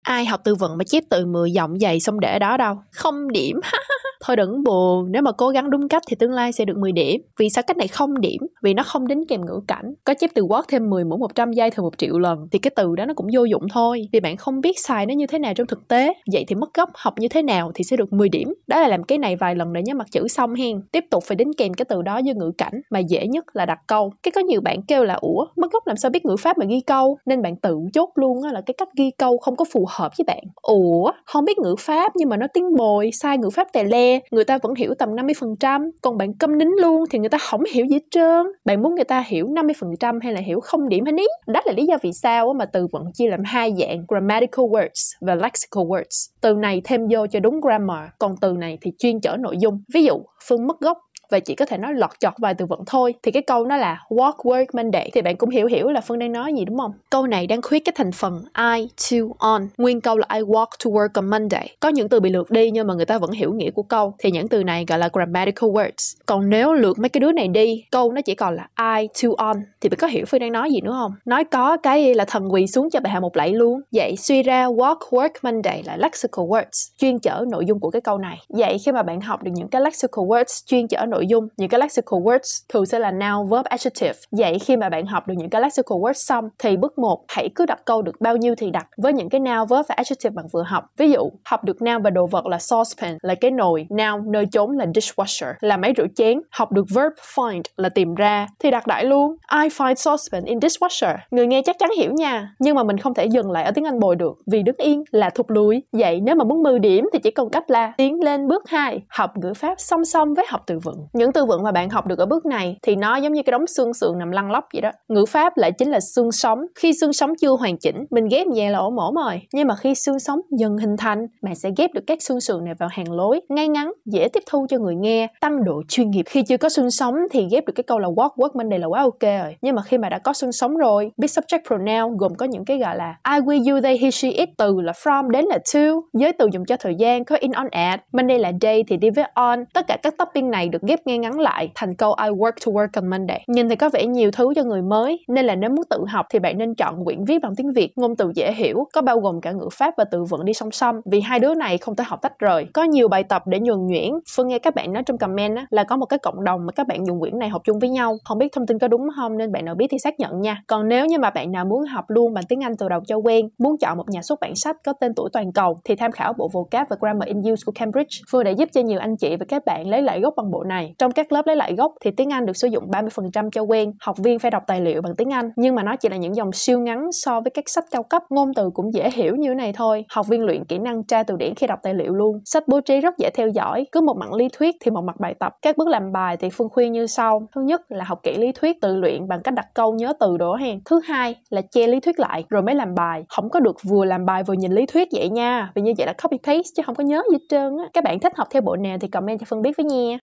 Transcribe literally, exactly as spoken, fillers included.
Ai học từ vựng mà chép từ mười dòng dày xong để đó đâu. Không điểm. Thôi đừng buồn, nếu mà cố gắng đúng cách thì tương lai sẽ được mười điểm. Vì sao cách này không điểm? Vì nó không đính kèm ngữ cảnh. Có chép từ work thêm mười mũ một trăm giây thường một triệu lần thì cái từ đó nó cũng vô dụng thôi. Vì bạn không biết xài nó như thế nào trong thực tế. Vậy thì mất gốc học như thế nào thì sẽ được mười điểm. Đó là làm cái này vài lần để nhớ mặt chữ xong hen. Tiếp tục phải đính kèm cái từ đó với ngữ cảnh, mà dễ nhất là đặt câu. Cái có nhiều bạn kêu là ủa, mất gốc làm sao biết ngữ pháp mà ghi câu? Nên bạn tự chốt luôn là cái cách ghi câu không có phù hợp với bạn. Ủa, không biết ngữ pháp nhưng mà nó tiếng bồi, sai ngữ pháp tè le, người ta vẫn hiểu tầm năm mươi phần trăm, còn bạn câm nín luôn thì người ta không hiểu gì hết trơn. Bạn muốn người ta hiểu năm mươi phần trăm hay là hiểu không điểm hả ní? Đó là lý do vì sao mà từ vựng chia làm hai dạng, grammatical words và lexical words. Từ này thêm vô cho đúng grammar, còn từ này thì chuyên chở nội dung. Ví dụ, Phương mất gốc và chỉ có thể nói lọt chọt vài từ vựng thôi thì cái câu nó là walk work Monday thì bạn cũng hiểu hiểu là Phương đang nói gì đúng không? Câu này đang khuyết cái thành phần I to on. Nguyên câu là I walk to work on Monday. Có những từ bị lược đi nhưng mà người ta vẫn hiểu nghĩa của câu thì những từ này gọi là grammatical words. Còn nếu lược mấy cái đứa này đi, câu nó chỉ còn là I to on thì bạn có hiểu Phương đang nói gì nữa không? Nói có cái là thần quỳ xuống cho bài hạ một lạy luôn. Vậy suy ra walk work Monday là lexical words chuyên chở nội dung của cái câu này. Vậy khi mà bạn học được những cái lexical words chuyên chở nội dung, những cái lexical words thường sẽ là noun, verb, adjective. Vậy khi mà bạn học được những cái lexical words xong thì bước một, hãy cứ đặt câu được bao nhiêu thì đặt với những cái noun, verb và adjective bạn vừa học. Ví dụ, học được noun và đồ vật là saucepan là cái nồi, noun nơi chốn là dishwasher là máy rửa chén. Học được verb find là tìm ra thì đặt đại luôn I find saucepan in dishwasher. Người nghe chắc chắn hiểu nha, nhưng mà mình không thể dừng lại ở tiếng Anh bồi được vì đứng yên là thụt lùi. Vậy nếu mà muốn mười điểm thì chỉ còn cách là tiến lên bước hai, học ngữ pháp song song với học từ vựng. Những từ vựng mà bạn học được ở bước này thì nó giống như cái đống xương sườn nằm lăn lóc vậy đó. Ngữ pháp lại chính là xương sống. Khi xương sống chưa hoàn chỉnh, mình ghép về là ổn ổn rồi. Nhưng mà khi xương sống dần hình thành, bạn sẽ ghép được các xương sườn này vào hàng lối, ngay ngắn, dễ tiếp thu cho người nghe, tăng độ chuyên nghiệp. Khi chưa có xương sống thì ghép được cái câu là walk work Monday là quá ok rồi. Nhưng mà khi mà đã có xương sống rồi, biết subject pronoun gồm có những cái gọi là I, we, you, they, he, she, it, từ là from đến là to, với từ dùng cho thời gian có in, on, at, Monday là day thì đi với on. Tất cả các topping này được ghép ngay ngắn lại thành câu I work to work on Monday. Nhìn thì có vẻ nhiều thứ cho người mới, nên là nếu muốn tự học thì bạn nên chọn quyển viết bằng tiếng Việt, ngôn từ dễ hiểu, có bao gồm cả ngữ pháp và từ vựng đi song song, vì hai đứa này không thể học tách rời. Có nhiều bài tập để nhuần nhuyễn. Phương nghe các bạn nói trong comment á, là có một cái cộng đồng mà các bạn dùng quyển này học chung với nhau. Không biết thông tin có đúng không, nên bạn nào biết thì xác nhận nha. Còn nếu như mà bạn nào muốn học luôn bằng tiếng Anh từ đầu cho quen, muốn chọn một nhà xuất bản sách có tên tuổi toàn cầu thì tham khảo bộ vocab và grammar in use của Cambridge. Phương đã giúp cho nhiều anh chị và các bạn lấy lại gốc bằng bộ này. Trong các lớp lấy lại gốc thì tiếng Anh được sử dụng ba mươi phần trăm cho quen. Học viên phải đọc tài liệu bằng tiếng Anh, nhưng mà nó chỉ là những dòng siêu ngắn so với các sách cao cấp. Ngôn từ cũng dễ hiểu như thế này thôi. Học viên luyện kỹ năng tra từ điển khi đọc tài liệu luôn. Sách bố trí rất dễ theo dõi, cứ một mặt lý thuyết thì một mặt bài tập. Các bước làm bài thì Phương khuyên như sau. Thứ nhất là học kỹ lý thuyết, tự luyện bằng cách đặt câu, nhớ từ đồ hen. Thứ hai là che lý thuyết lại rồi mới làm bài. Không có được vừa làm bài vừa nhìn lý thuyết vậy nha, vì như vậy là copy paste chứ không có nhớ gì hết trơn á. Các bạn thích học theo bộ nào thì comment cho Phương biết với nha.